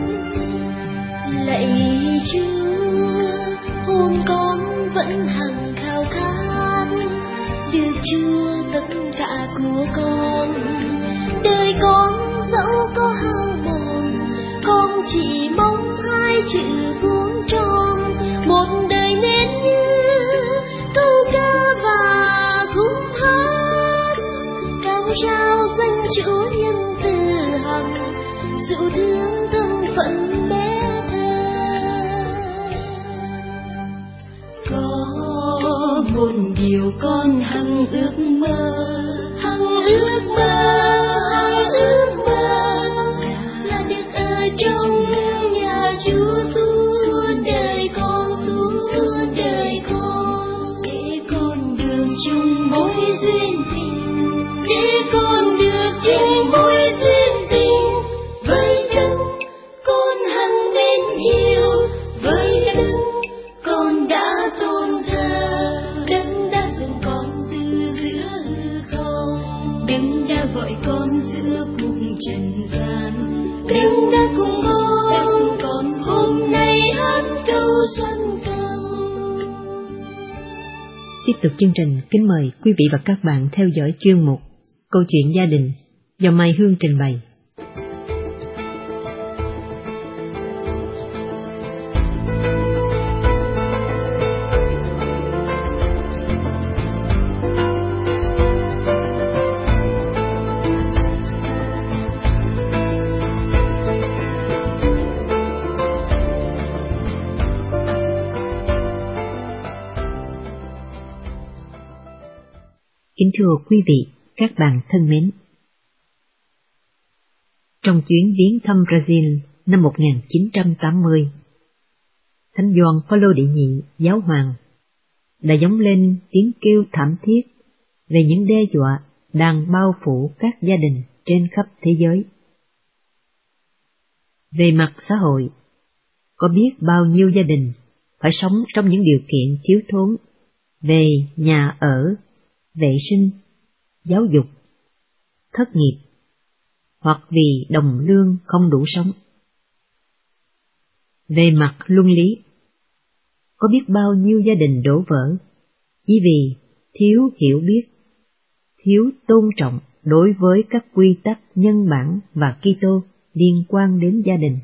F: Lạy Chúa, hồn con vẫn hằng khao khát được Chúa tất cả của con. Đời con dẫu có hao mòn, con chỉ mong hai chữ vuông tròn. Một đời nên như câu ca và khúc hát, cao trao danh Chúa nhân từ hằng, dịu thương thân phận bé thơ. Có một điều con hằng ước mơ, hằng ước mơ, hằng ước mơ, là được ở trong nhà Chúa suốt đời con, suốt đời con. Để con được chung mối duyên tình, để con được chung mối duyên tình với Đấng con hằng mến yêu, với Đấng con đã tôn thờ. Đấng đã dựng con từ giữa hư không, Đấng đã gọi con giữa cùng trần gian. Đấng đã cùng con hôm nay hát câu xuân cầu.
A: Tiếp tục chương trình, kính mời quý vị và các bạn theo dõi chuyên mục Câu chuyện gia đình do Mai Hương trình bày. Kính thưa quý vị, các bạn thân mến. Trong chuyến viếng thăm Brazil năm 1980, Thánh Gioan Phaolô đệ nhị giáo hoàng đã gióng lên tiếng kêu thảm thiết về những đe dọa đang bao phủ các gia đình trên khắp thế giới. Về mặt xã hội, có biết bao nhiêu gia đình phải sống trong những điều kiện thiếu thốn về nhà ở, vệ sinh, giáo dục, thất nghiệp, hoặc vì đồng lương không đủ sống. Về mặt luân lý, có biết bao nhiêu gia đình đổ vỡ chỉ vì thiếu hiểu biết, thiếu tôn trọng đối với các quy tắc nhân bản và Kitô liên quan đến gia đình.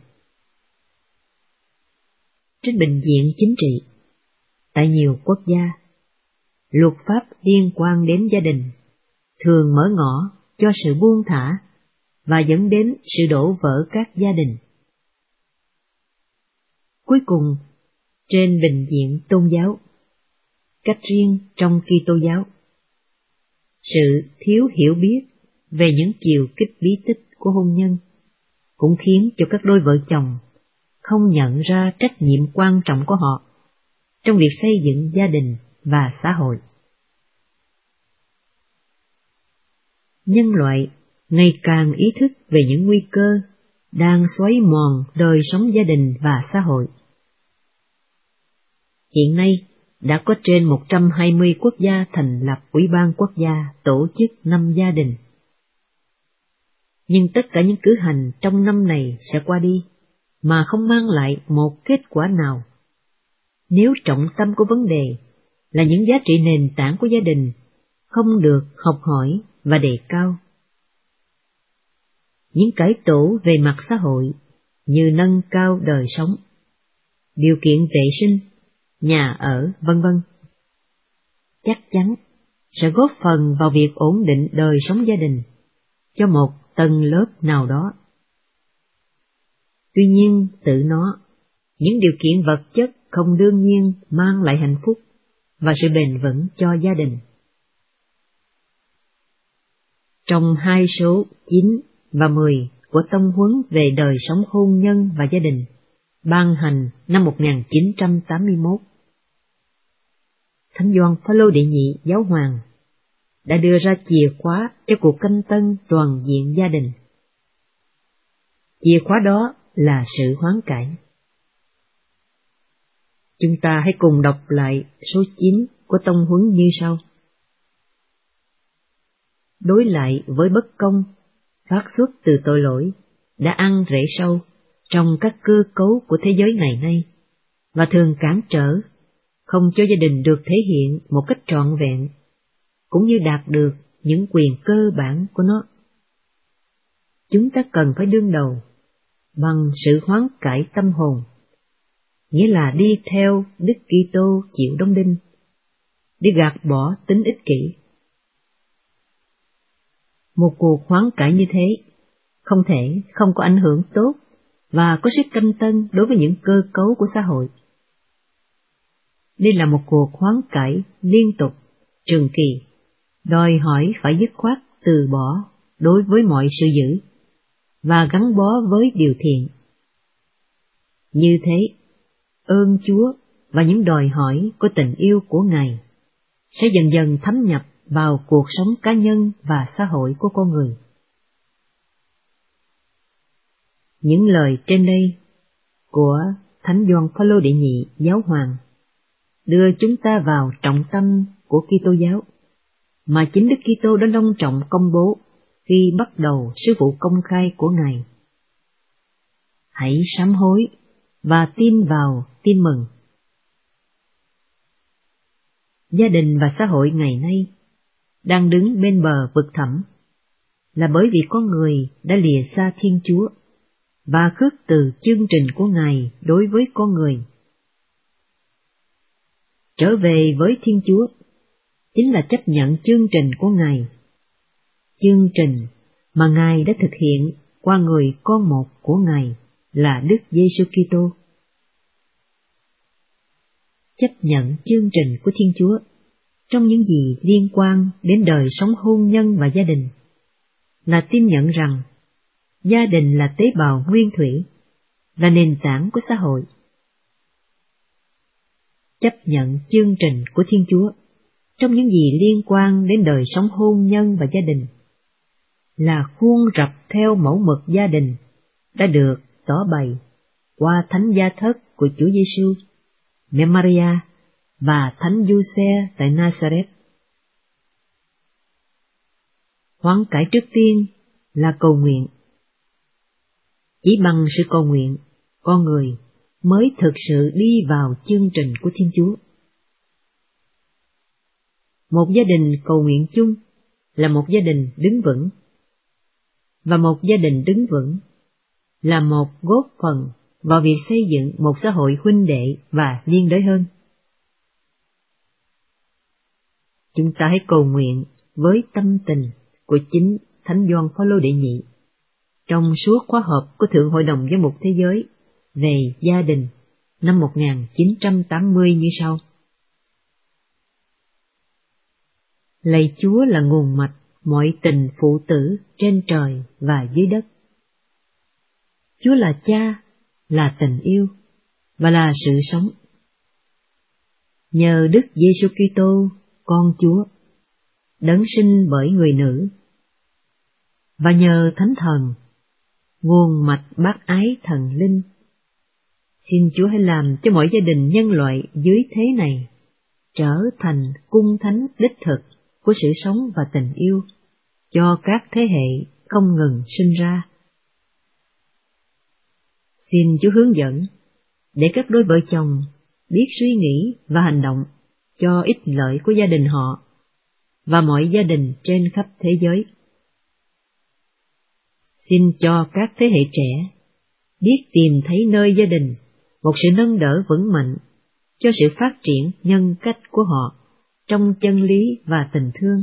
A: Trên bình diện chính trị, tại nhiều quốc gia, luật pháp liên quan đến gia đình thường mở ngõ cho sự buông thả và dẫn đến sự đổ vỡ các gia đình. Cuối cùng, trên bình diện tôn giáo, cách riêng trong Kitô giáo, sự thiếu hiểu biết về những chiều kích bí tích của hôn nhân cũng khiến cho các đôi vợ chồng không nhận ra trách nhiệm quan trọng của họ trong việc xây dựng gia đình và xã hội. Nhân loại ngày càng ý thức về những nguy cơ đang xoáy mòn đời sống gia đình và xã hội. Hiện nay, đã có trên 120 quốc gia thành lập Ủy ban quốc gia tổ chức năm gia đình. Nhưng tất cả những cử hành trong năm này sẽ qua đi, mà không mang lại một kết quả nào. Nếu trọng tâm của vấn đề là những giá trị nền tảng của gia đình không được học hỏi và đề cao. Những cải tổ về mặt xã hội như nâng cao đời sống, điều kiện vệ sinh, nhà ở, vân vân, chắc chắn sẽ góp phần vào việc ổn định đời sống gia đình cho một tầng lớp nào đó. Tuy nhiên, tự nó, những điều kiện vật chất không đương nhiên mang lại hạnh phúc và sự bền vững cho gia đình. Trong hai số 9 và 10 của Tông huấn về đời sống hôn nhân và gia đình, ban hành năm 1981, Thánh Gioan Phaolô đệ nhị giáo hoàng đã đưa ra chìa khóa cho cuộc canh tân toàn diện gia đình. Chìa khóa đó là sự hoán cải. Chúng ta hãy cùng đọc lại số 9 của tông huấn như sau. Đối lại với bất công, phát xuất từ tội lỗi, đã ăn rễ sâu trong các cơ cấu của thế giới ngày nay, và thường cản trở, không cho gia đình được thể hiện một cách trọn vẹn, cũng như đạt được những quyền cơ bản của nó. Chúng ta cần phải đương đầu bằng sự hoán cải tâm hồn, nghĩa là đi theo Đức Kitô chịu đóng đinh, đi gạt bỏ tính ích kỷ. Một cuộc hoán cải như thế không thể không có ảnh hưởng tốt và có sức canh tân đối với những cơ cấu của xã hội. Đây là một cuộc hoán cải liên tục, trường kỳ, đòi hỏi phải dứt khoát từ bỏ đối với mọi sự dữ và gắn bó với điều thiện. Như thế, ơn Chúa và những đòi hỏi của tình yêu của Ngài sẽ dần dần thấm nhập vào cuộc sống cá nhân và xã hội của con người. Những lời trên đây của Thánh Gioan Phaolô đệ nhị giáo hoàng đưa chúng ta vào trọng tâm của Kitô giáo mà chính Đức Kitô đã long trọng công bố khi bắt đầu sứ vụ công khai của Ngài. Hãy sám hối và tin vào tin mừng. Gia đình và xã hội ngày nay đang đứng bên bờ vực thẳm là bởi vì con người đã lìa xa Thiên Chúa và khước từ chương trình của Ngài đối với con người. Trở về với Thiên Chúa chính là chấp nhận chương trình của Ngài, chương trình mà Ngài đã thực hiện qua người con một của Ngài là Đức Giêsu Kitô. Chấp nhận chương trình của Thiên Chúa trong những gì liên quan đến đời sống hôn nhân và gia đình là tin nhận rằng gia đình là tế bào nguyên thủy, là nền tảng của xã hội. Chấp nhận chương trình của Thiên Chúa trong những gì liên quan đến đời sống hôn nhân và gia đình là khuôn rập theo mẫu mực gia đình đã được tỏ bày qua Thánh Gia Thất của Chúa Giêsu, Mẹ Maria và Thánh Giuse tại Nazareth. Hoán cải trước tiên là cầu nguyện. Chỉ bằng sự cầu nguyện, con người mới thực sự đi vào chương trình của Thiên Chúa. Một gia đình cầu nguyện chung là một gia đình đứng vững, và một gia đình đứng vững là một góp phần vào việc xây dựng một xã hội huynh đệ và liên đới hơn. Chúng ta hãy cầu nguyện với tâm tình của chính Thánh Gioan Phaolô đệ nhị trong suốt khóa họp của Thượng Hội đồng Giám mục Thế giới về gia đình năm 1980 như sau. Lạy Chúa là nguồn mạch mọi tình phụ tử trên trời và dưới đất. Chúa là Cha, là tình yêu và là sự sống. Nhờ Đức Giêsu Kitô, con Chúa, đấng sinh bởi người nữ, và nhờ Thánh Thần, nguồn mạch bác ái thần linh, xin Chúa hãy làm cho mọi gia đình nhân loại dưới thế này trở thành cung thánh đích thực của sự sống và tình yêu cho các thế hệ không ngừng sinh ra. Xin Chúa hướng dẫn để các đôi vợ chồng biết suy nghĩ và hành động cho ích lợi của gia đình họ và mọi gia đình trên khắp thế giới. Xin cho các thế hệ trẻ biết tìm thấy nơi gia đình một sự nâng đỡ vững mạnh cho sự phát triển nhân cách của họ trong chân lý và tình thương.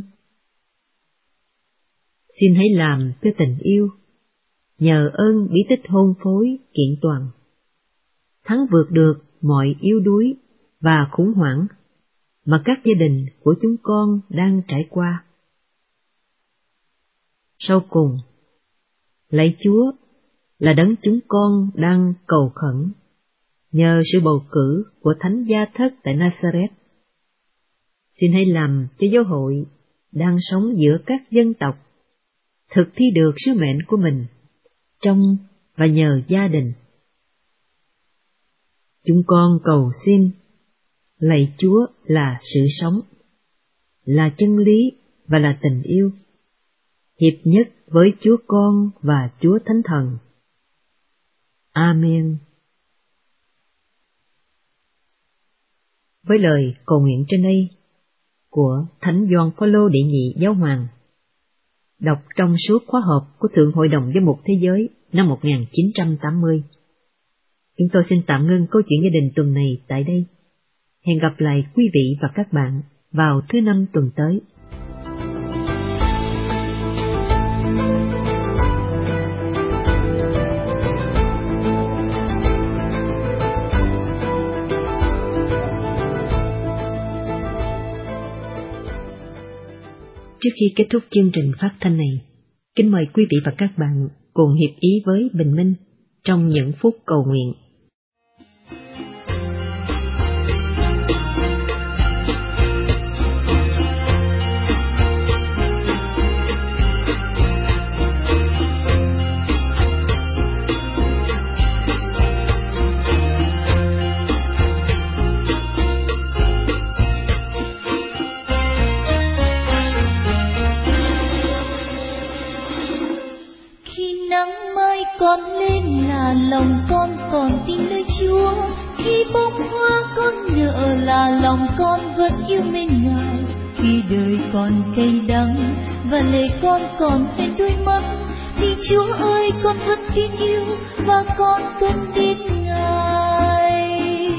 A: Xin hãy làm cho tình yêu, nhờ ơn bí tích hôn phối kiện toàn, thắng vượt được mọi yếu đuối và khủng hoảng mà các gia đình của chúng con đang trải qua. Sau cùng, lạy Chúa là đấng chúng con đang cầu khẩn nhờ sự bầu cử của Thánh Gia Thất tại Nazareth. xin hãy làm cho giáo hội đang sống giữa các dân tộc thực thi được sứ mệnh của mình trong và nhờ gia đình. Chúng con cầu xin, lạy Chúa là sự sống, là chân lý và là tình yêu, hiệp nhất với Chúa Con và Chúa Thánh Thần. Amen. Với lời cầu nguyện trên đây của Thánh Gioan Phaolô đệ nhị giáo hoàng, đọc trong suốt khóa họp của Thượng Hội đồng Giám mục Thế giới năm 1980. Chúng tôi xin tạm ngưng câu chuyện gia đình tuần này tại đây. Hẹn gặp lại quý vị và các bạn vào thứ Năm tuần tới. Trước khi kết thúc chương trình phát thanh này, kính mời quý vị và các bạn cùng hiệp ý với Bình Minh trong những phút cầu nguyện.
F: Con lên là lòng con còn tin nơi Chúa, khi bông hoa con nở là lòng con vẫn yêu mến Ngài, khi đời còn cay đắng và lệ con còn trên đôi mắt, thì Chúa ơi con vẫn tin yêu và con cần đến Ngài.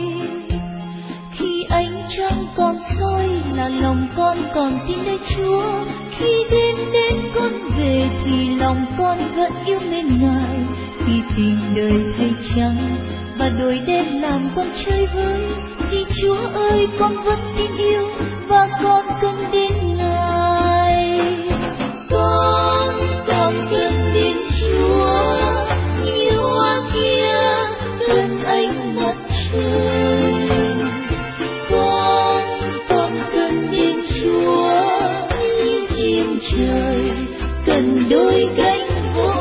F: Khi ánh trăng còn soi là lòng con còn tin nơi Chúa, khi đêm đến con về thì lòng con vẫn yêu mến Ngài, khi tình đời thay trắng và đôi đêm làm con chơi vơi, thì Chúa ơi con vẫn tin yêu và con cần đến Ngài. Con cần đến Chúa như hoa kia gần ánh mặt trời. Con cần đến Chúa như chim trời cần đôi cánh vỗ.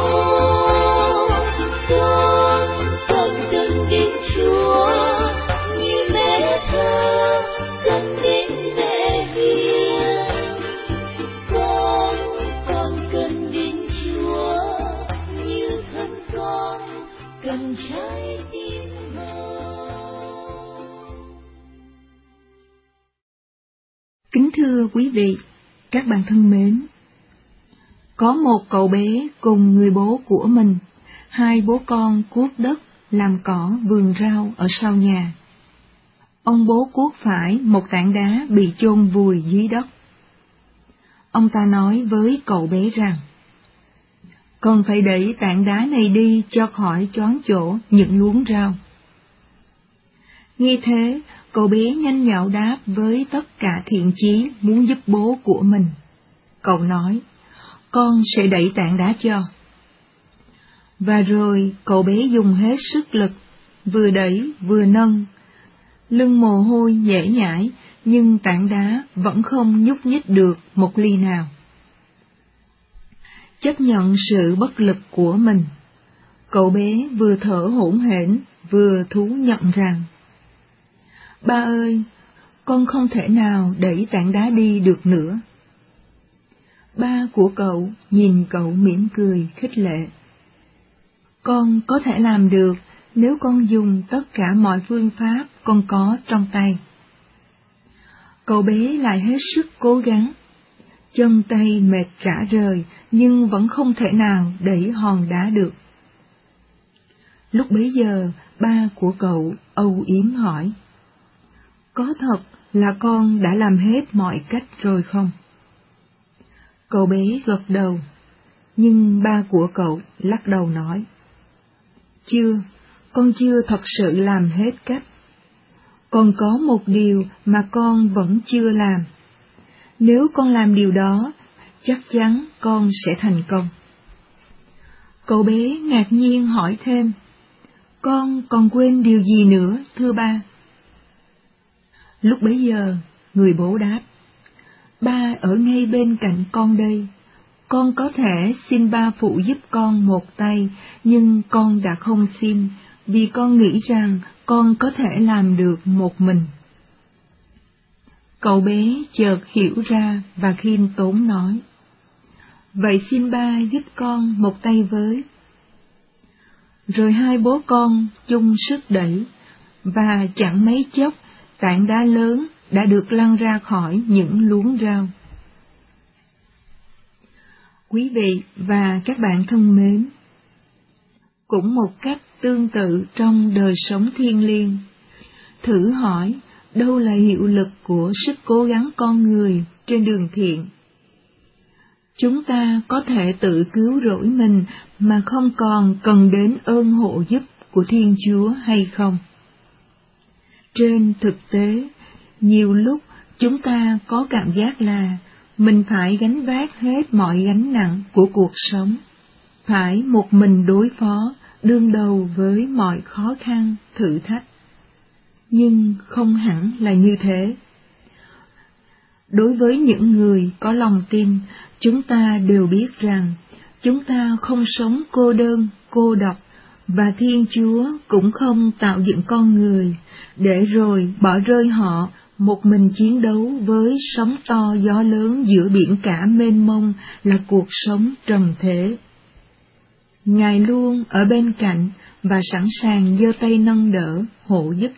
F: Con cần đến Chúa như mẹ thơ cần đến mẹ hiền. Con cần đến Chúa như thân con cần trái tim hồng.
C: Kính thưa quý vị, các bạn thân mến, có một cậu bé cùng người bố của mình, hai bố con cuốc đất làm cỏ vườn rau ở sau nhà. Ông bố cuốc phải một tảng đá bị chôn vùi dưới đất. Ông ta nói với cậu bé rằng, con phải đẩy tảng đá này đi cho khỏi choáng chỗ những luống rau. Nghe thế, cậu bé nhanh nhảu đáp với tất cả thiện chí muốn giúp bố của mình. Cậu nói, con sẽ đẩy tảng đá cho. Và rồi cậu bé dùng hết sức lực, vừa đẩy vừa nâng. Lưng mồ hôi nhễ nhãi, nhưng tảng đá vẫn không nhúc nhích được một ly nào. Chấp nhận sự bất lực của mình, cậu bé vừa thở hổn hển, vừa thú nhận rằng, ba ơi, con không thể nào đẩy tảng đá đi được nữa. Ba của cậu nhìn cậu mỉm cười khích lệ. Con có thể làm được nếu con dùng tất cả mọi phương pháp con có trong tay. Cậu bé lại hết sức cố gắng. Chân tay mệt rã rời nhưng vẫn không thể nào đẩy hòn đá được. Lúc bấy giờ, ba của cậu âu yếm hỏi, có thật là con đã làm hết mọi cách rồi không? Cậu bé gật đầu, nhưng ba của cậu lắc đầu nói, con chưa thật sự làm hết cách. Còn có một điều mà con vẫn chưa làm. Nếu con làm điều đó, chắc chắn con sẽ thành công. Cậu bé ngạc nhiên hỏi thêm, con còn quên điều gì nữa, thưa ba? Lúc bấy giờ, người bố đáp,
G: ba ở ngay bên cạnh con đây. Con có thể xin ba phụ giúp con một tay, nhưng con đã không xin, vì con nghĩ rằng con có thể làm được một mình. Cậu bé chợt hiểu ra và khiêm tốn nói, vậy xin ba giúp con một tay với. Rồi hai bố con chung sức đẩy, và chẳng mấy chốc tảng đá lớn đã được lăn ra khỏi những luống rau. Quý vị và các bạn thân mến, cũng một cách tương tự trong đời sống thiêng liêng, thử hỏi đâu là hiệu lực của sức cố gắng con người trên đường thiện? Chúng ta có thể tự cứu rỗi mình mà không còn cần đến ơn hộ giúp của Thiên Chúa hay không? Trên thực tế, nhiều lúc chúng ta có cảm giác là mình phải gánh vác hết mọi gánh nặng của cuộc sống, phải một mình đối phó, đương đầu với mọi khó khăn, thử thách. Nhưng không hẳn là như thế. Đối với những người có lòng tin, chúng ta đều biết rằng chúng ta không sống cô đơn, cô độc, và Thiên Chúa cũng không tạo dựng con người để rồi bỏ rơi họ một mình chiến đấu với sóng to gió lớn giữa biển cả mênh mông là cuộc sống trần thế. Ngài luôn ở bên cạnh và sẵn sàng giơ tay nâng đỡ, hộ giúp.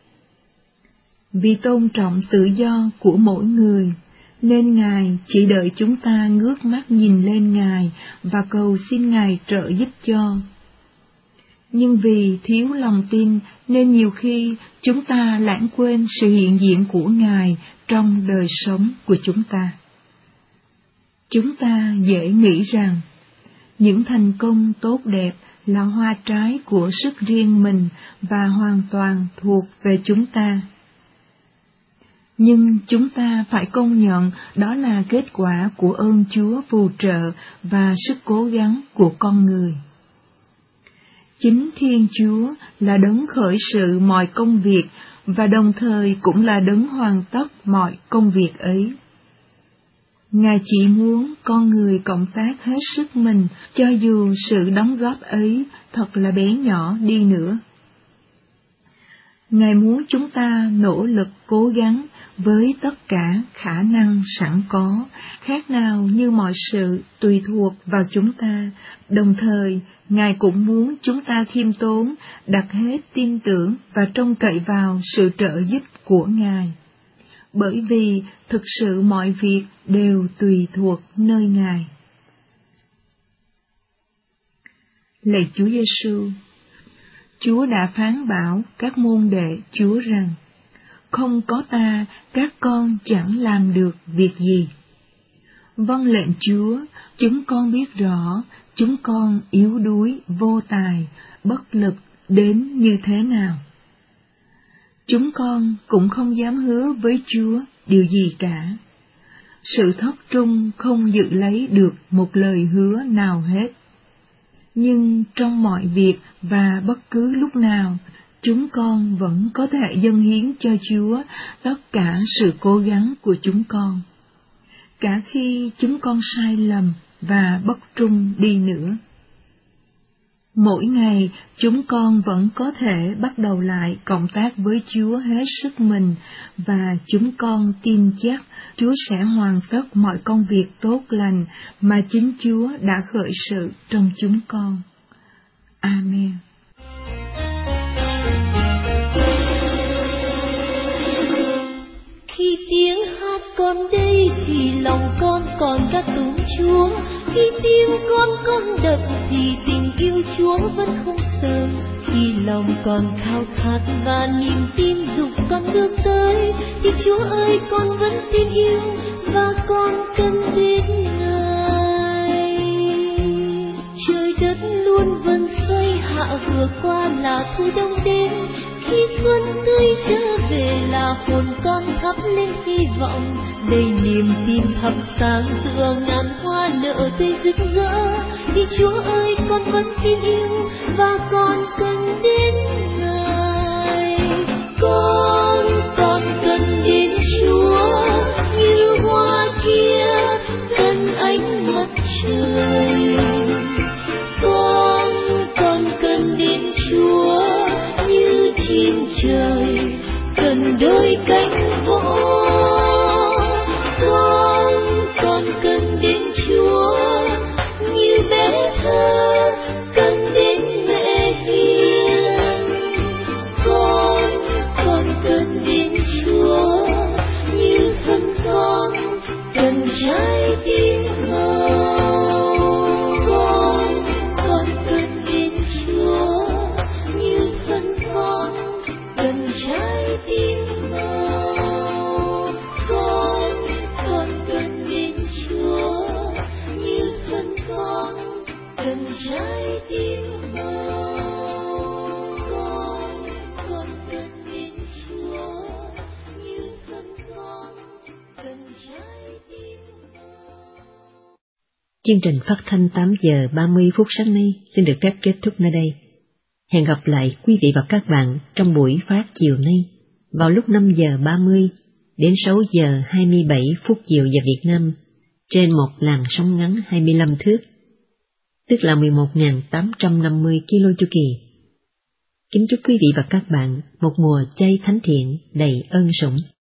G: Vì tôn trọng tự do của mỗi người, nên Ngài chỉ đợi chúng ta ngước mắt nhìn lên Ngài và cầu xin Ngài trợ giúp cho. Nhưng vì thiếu lòng tin nên nhiều khi chúng ta lãng quên sự hiện diện của Ngài trong đời sống của chúng ta. Chúng ta dễ nghĩ rằng những thành công tốt đẹp là hoa trái của sức riêng mình và hoàn toàn thuộc về chúng ta. Nhưng chúng ta phải công nhận đó là kết quả của ơn Chúa phù trợ và sức cố gắng của con người. Chính Thiên Chúa là đấng khởi sự mọi công việc và đồng thời cũng là đấng hoàn tất mọi công việc ấy. Ngài chỉ muốn con người cộng tác hết sức mình cho dù sự đóng góp ấy thật là bé nhỏ đi nữa. Ngài muốn chúng ta nỗ lực cố gắng với tất cả khả năng sẵn có, khác nào như mọi sự tùy thuộc vào chúng ta, đồng thời Ngài cũng muốn chúng ta khiêm tốn, đặt hết tin tưởng và trông cậy vào sự trợ giúp của Ngài. Bởi vì thực sự mọi việc đều tùy thuộc nơi Ngài. Lạy Chúa Giêsu, Chúa đã phán bảo các môn đệ Chúa rằng, không có ta, các con chẳng làm được việc gì. Vâng lệnh Chúa, chúng con biết rõ, chúng con yếu đuối, vô tài, bất lực đến như thế nào. Chúng con cũng không dám hứa với Chúa điều gì cả. Sự thất trung không giữ lấy được một lời hứa nào hết. Nhưng trong mọi việc và bất cứ lúc nào, chúng con vẫn có thể dâng hiến cho Chúa tất cả sự cố gắng của chúng con. Cả khi chúng con sai lầm và bất trung đi nữa. Mỗi ngày, chúng con vẫn có thể bắt đầu lại cộng tác với Chúa hết sức mình, và chúng con tin chắc Chúa sẽ hoàn tất mọi công việc tốt lành mà chính Chúa đã khởi sự trong chúng con. Amen.
F: Khi tiếng hát còn đây thì lòng con còn ca tụng Chúa. Khi tim con đập thì tình yêu Chúa vẫn không sợ. Khi lòng còn khao khát và niềm tin dục con bước tới, thì Chúa ơi con vẫn tin yêu và con cần biết Ngài. Trời đất luôn vần xoay hạ, vừa qua là thu đông đến. Khi xuân tươi trở về là hồn con thắp lên hy vọng, đầy niềm tin thắp sáng giữa ngàn hoa nở tươi rực rỡ. Thì Chúa ơi con vẫn tin yêu và con cần đến Ngài. Con cần đến Chúa như hoa nơi cánh vỗ. Con cần đến Chúa như bé thơ cần đến mẹ hiền. Con cần đến Chúa như thân con cần trái tim màu. Con cần đến Chúa như thân con cần trái tim màu. Con cần đến Chúa như thân con cần trái tim màu. Con cần đến Chúa như thân con cần trái tim màu.
A: Chương trình phát thanh 8 giờ 30 phút sáng nay xin được phép kết thúc nơi đây. Hẹn gặp lại quý vị và các bạn trong buổi phát chiều nay vào lúc 5 giờ 30 đến 6 giờ 27 phút chiều giờ Việt Nam trên một làn sóng ngắn 25 thước, tức là 11.850 kilo chu kỳ. Kính chúc quý vị và các bạn một mùa chay thánh thiện đầy ân sủng.